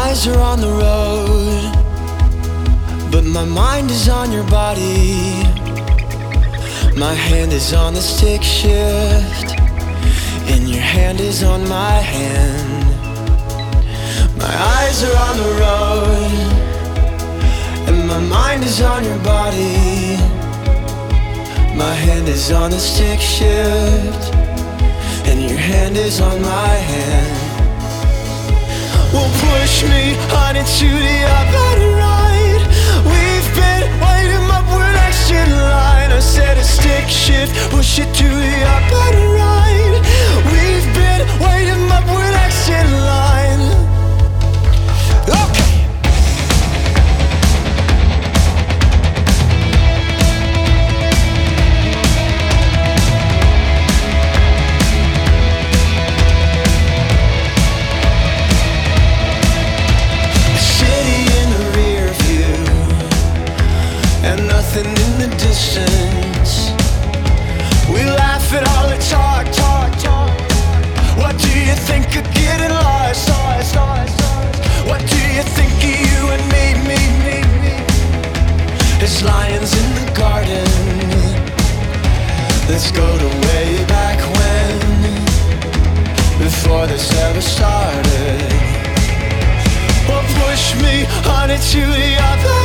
eyes are on the road, but my mind is on your body. My hand is on the stick shift, and your hand is on my hand. My eyes are on the road, and my mind is on your body. My hand is on the stick shift, and your hand is on my hand. Well, push me, honey, to the other right. We've been waiting up, we're next in line. I said a stick shift, push it to the other right. We've been waiting up, we're next in line. Okay. Nothing in the distance. We laugh at all the talk. What do you think of getting lost? What do you think of you and me? There's lions in the garden. Let's go to way back when, before this ever started. Well, push me, honey, to the other